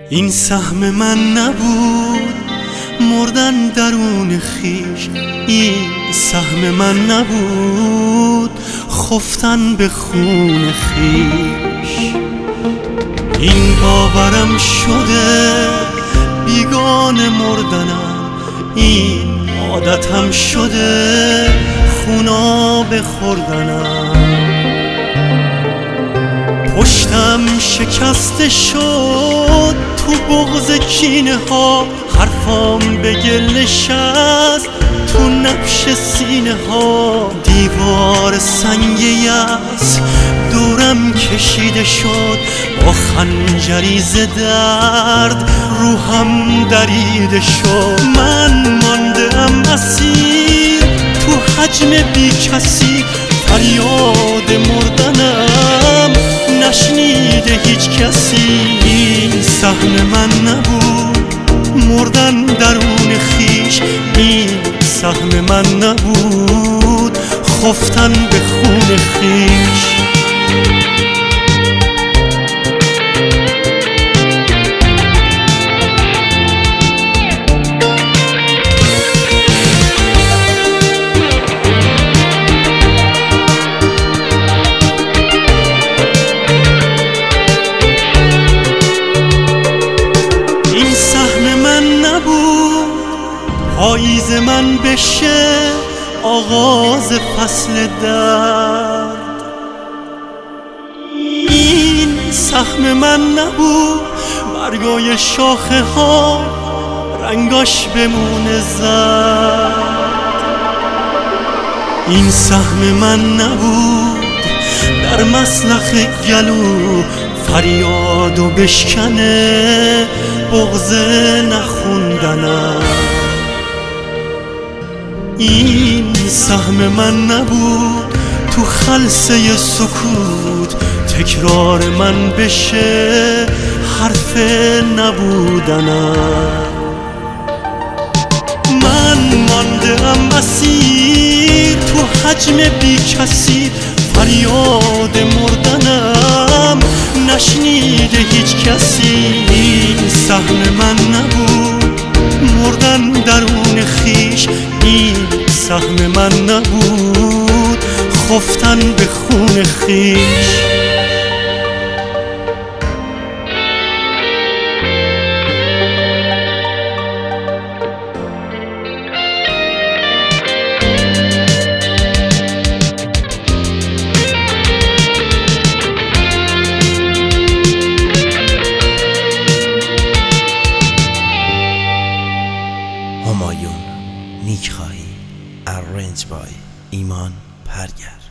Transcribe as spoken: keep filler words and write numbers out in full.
این سهم من نبود مردن درون خیش، این سهم من نبود خفتن به خون خیش. این باورم شده بیگانه مردنم، این عادتم شده خوناب خوردنم. پشتم شکسته شد تو بغض کینه ها، حرفام به گل نشست تو نبش سینه ها. دیوار سنگ یأس دورم کشیده شد، با خنجری ز درد روحم دریده شد. من مانده ام اسیر تو حجم بی کسی، فریاد مردنم نشنیده هیچ کسی. این سهم من نبود مردن درون خیش، این سهم من نبود خفتن به خون خیش. پاییز من بشه آغاز فصل درد، این سهم من نبود برگای شاخه ها رنگاش بمونه زرد. این سهم من نبود در مسلخ گلو فریادو بشکنه بغض نخوندنم. این سهم من نبود تو خلسه سکوت تکرار من بشه حرف نبودنم. من مانده ام اسیر تو حجم بی کسی، فریاد مردنم نشنیده هیچ کسی. این سهم من نبود مردن درون خیش، این سهم من نبود خفتن به خون خیش. همایون نیک خواهی، ارنج بای ایمان پرگر.